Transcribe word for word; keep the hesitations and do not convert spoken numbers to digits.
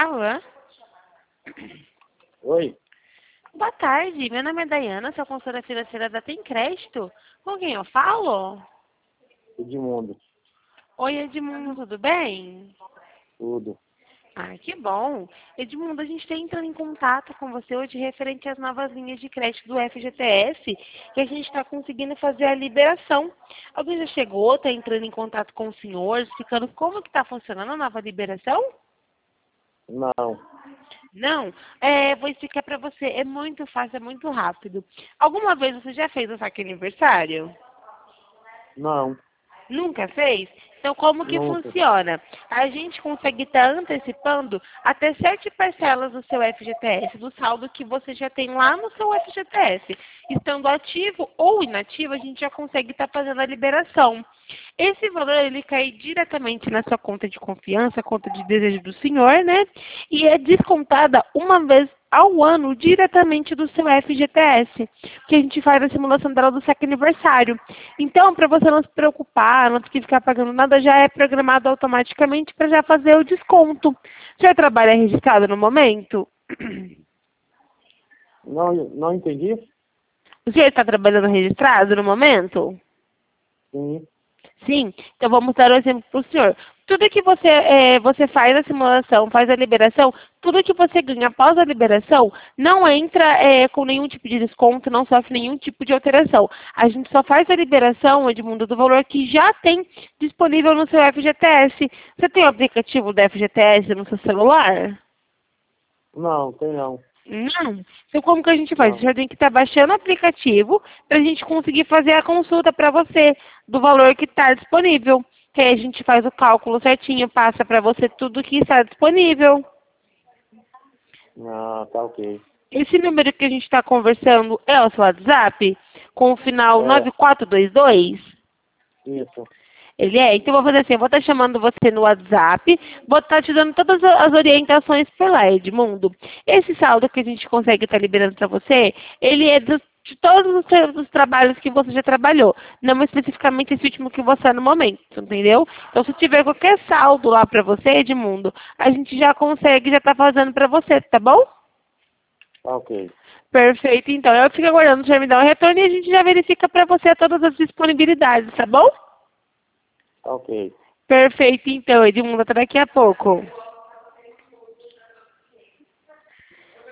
Alô? Oi, Boa tarde, meu nome é Dayana, sou consultora financeira da Tem Crédito. Com quem eu falo? Edmundo, Oi, Edmundo, tudo bem? tudo. Ah, que bom. Edmundo, a gente está entrando em contato com você hoje referente às novas linhas de crédito do F G T S, que a gente está conseguindo fazer a liberação. Alguém já chegou, está entrando em contato com o senhor, explicando como que está funcionando a nova liberação? Não, Não, é, vou explicar para você. É muito fácil, é muito rápido. Alguma vez você já fez o saque aniversário? não, Nunca fez? Então, como que nunca. funciona? A gente consegue estar antecipando até sete parcelas do seu F G T S, do saldo que você já tem lá no seu F G T S. Estando ativo ou inativo, a gente já consegue estar fazendo a liberação. Esse valor, ele cai diretamente na sua conta de confiança, conta de desejo do senhor, né? E é descontada uma vez ao ano diretamente do seu F G T S, que a gente faz a simulação dela do saque aniversário. Então, para você não se preocupar, não ter que ficar pagando nada, já é programado automaticamente para já fazer o desconto. Já trabalha registrado no momento? Não, não entendi? O senhor está trabalhando registrado no momento? Sim, Sim, então vamos dar um exemplo para o senhor. Tudo que você, é, você faz a simulação, faz a liberação, tudo que você ganha após a liberação não entra é, com nenhum tipo de desconto, não sofre nenhum tipo de alteração. A gente só faz a liberação, Edmundo, do valor que já tem disponível no seu F G T S. Você tem o aplicativo do F G T S no seu celular? não, tem não. Não. Então como que a gente faz? Não. Você tem que estar baixando o aplicativo para a gente conseguir fazer a consulta para você do valor que está disponível. Que aí a gente faz o cálculo certinho, passa para você tudo que está disponível. Ah, tá ok. Esse número que a gente está conversando é o seu WhatsApp? Com o final É, nove quatro dois dois? isso. Ele é? Então eu vou fazer assim, eu vou estar chamando você no WhatsApp, vou estar te dando todas as orientações por lá, Edmundo. Esse saldo que a gente consegue estar liberando para você, ele é dos- de todos os, tra- os trabalhos que você já trabalhou, não especificamente esse último que você está no momento, entendeu? Então se tiver qualquer saldo lá para você, Edmundo, a gente já consegue, já está fazendo para você, tá bom? Tá ok. Perfeito, então eu fico aguardando o senhor me dar um retorno e a gente já verifica para você todas as disponibilidades, tá bom? Tá ok. Perfeito, então, Edmundo, até daqui a pouco.